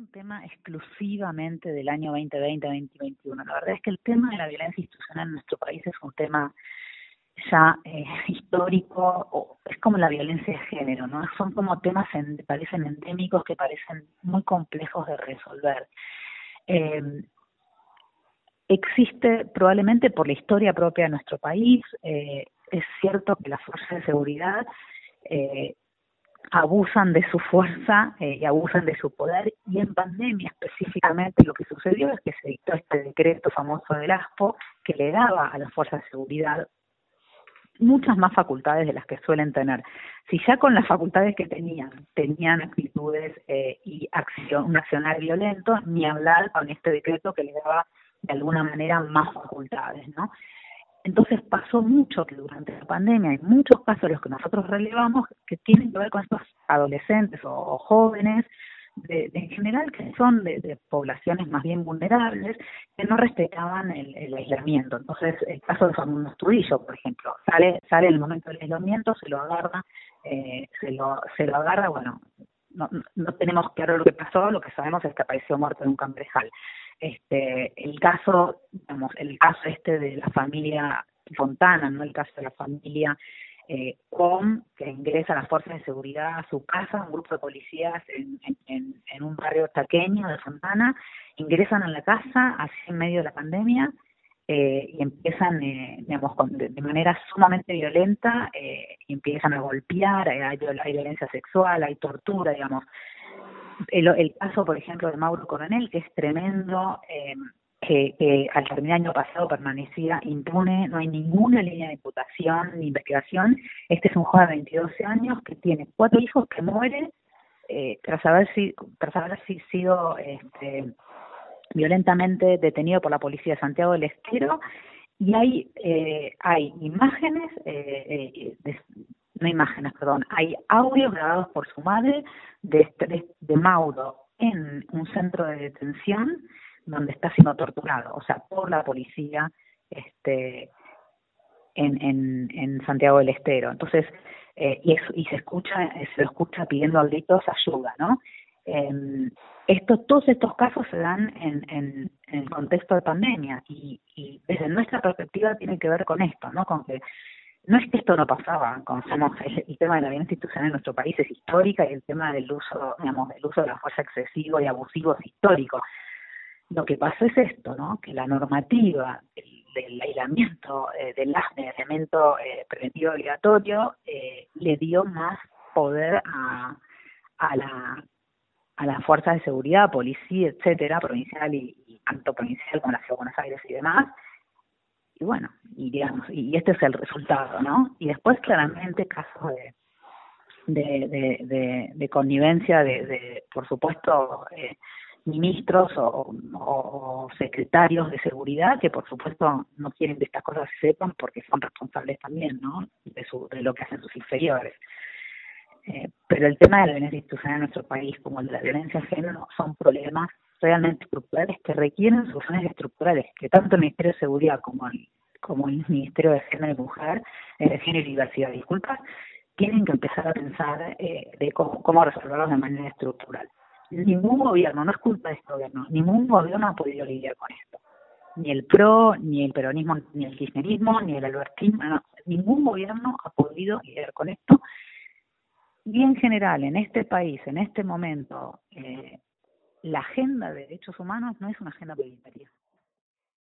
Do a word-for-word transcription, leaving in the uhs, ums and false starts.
un tema exclusivamente del año veinte veinte, veinte veintiuno. La verdad es que el tema de la violencia institucional en nuestro país es un tema ya eh, histórico, o es como la violencia de género, ¿no? Son como temas en, parecen endémicos que parecen muy complejos de resolver. Eh, existe probablemente por la historia propia de nuestro país. Eh, es cierto que las fuerzas de seguridad eh, abusan de su fuerza eh, y abusan de su poder, y en pandemia específicamente lo que sucedió es que se dictó este decreto famoso del ASPO que le daba a las fuerzas de seguridad muchas más facultades de las que suelen tener. Si ya con las facultades que tenían, tenían actitudes eh, y acción, un accionar violento, ni hablar con este decreto que le daba de alguna manera más facultades, ¿no? Entonces pasó mucho que durante la pandemia hay muchos casos los que nosotros relevamos que tienen que ver con estos adolescentes o, o jóvenes de, de, en general que son de, de poblaciones más bien vulnerables, que no respetaban el, el aislamiento. Entonces el caso de Facundo Astudillo, por ejemplo, sale sale en el momento del aislamiento, se lo agarra, eh, se lo se lo agarra, bueno, no, no tenemos claro lo que pasó, lo que sabemos es que apareció muerto en un cambrejal. Este, el caso, digamos, el caso este de la familia Fontana, no el caso de la familia eh, Com, que ingresa a las fuerzas de seguridad a su casa, un grupo de policías en, en, en un barrio taqueño de Fontana, ingresan a la casa así en medio de la pandemia eh, y empiezan, eh, digamos, con, de, de manera sumamente violenta, eh, y empiezan a golpear, hay, hay violencia sexual, hay tortura, digamos. El, el caso, por ejemplo, de Mauro Coronel, que es tremendo, eh, que, que al terminar el año pasado permanecía impune, no hay ninguna línea de imputación ni investigación. Este es un joven de veintidós años que tiene cuatro hijos, que muere eh, tras haber, si, tras haber sido este, violentamente detenido por la policía de Santiago del Estero, y hay eh, hay imágenes, eh, eh, de, no imágenes, perdón, hay audios grabados por su madre de, de, de Mauro en un centro de detención donde está siendo torturado, o sea, por la policía este en, en, en Santiago del Estero. Entonces, eh, y, es, y se escucha, se lo escucha pidiendo a gritos ayuda, ¿no? Eh, esto, todos estos casos se dan en, en, en el contexto de pandemia, y, y desde nuestra perspectiva tiene que ver con esto, ¿no? Con que no es que esto no pasaba, conocemos el, el tema de la violencia institucional en nuestro país es histórica, y el tema del uso, digamos, del uso de la fuerza excesivo y abusivo es histórico. Lo que pasó es esto, ¿no? Que la normativa del, del aislamiento, eh, del aislamiento eh, preventivo obligatorio eh, le dio más poder a, a la a las fuerzas de seguridad, policía, etcétera, provincial y, y tanto provincial como la Ciudad de Buenos Aires y demás. Y bueno, y digamos, y este es el resultado, ¿no? Y después claramente casos de de, de, de, de connivencia de, de, por supuesto, eh, ministros o, o, o secretarios de seguridad que por supuesto no quieren que estas cosas se sepan porque son responsables también, ¿no? De, su, de lo que hacen sus inferiores. Eh, pero el tema de la violencia institucional en nuestro país, como el de la violencia de género, son problemas realmente estructurales que requieren soluciones estructurales, que tanto el Ministerio de Seguridad como el, como el Ministerio de Género y Mujer, eh, de Género y Diversidad, disculpa, tienen que empezar a pensar eh, de cómo, cómo resolverlos de manera estructural. Ningún gobierno, no es culpa de este gobierno, ningún gobierno ha podido lidiar con esto. Ni el PRO, ni el peronismo, ni el kirchnerismo, ni el albertismo, no, ningún gobierno ha podido lidiar con esto. Y en general, en este país, en este momento, eh, la agenda de derechos humanos no es una agenda prioritaria.